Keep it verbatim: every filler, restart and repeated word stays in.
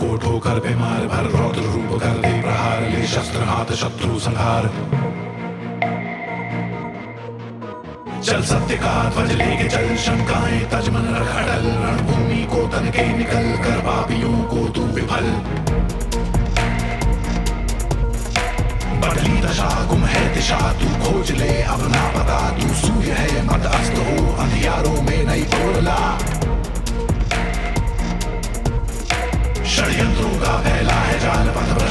को ठोकर पे मार भर रौद्र रूप कर दे प्रहार ले शस्त्र हाथ शत्रु संहार चल सत्य का ध्वज लेके चल शंकाएं तजमन रख अटल रणभूमि को तन के निकल कर पापियों को तू विफल बदली दशा गुम है दिशा तू खोज ले अपना पता तू सूर्य है मत अस्त हो अंधियारों में नहीं बोला षड्यंत्रों का फैला है जाल पथ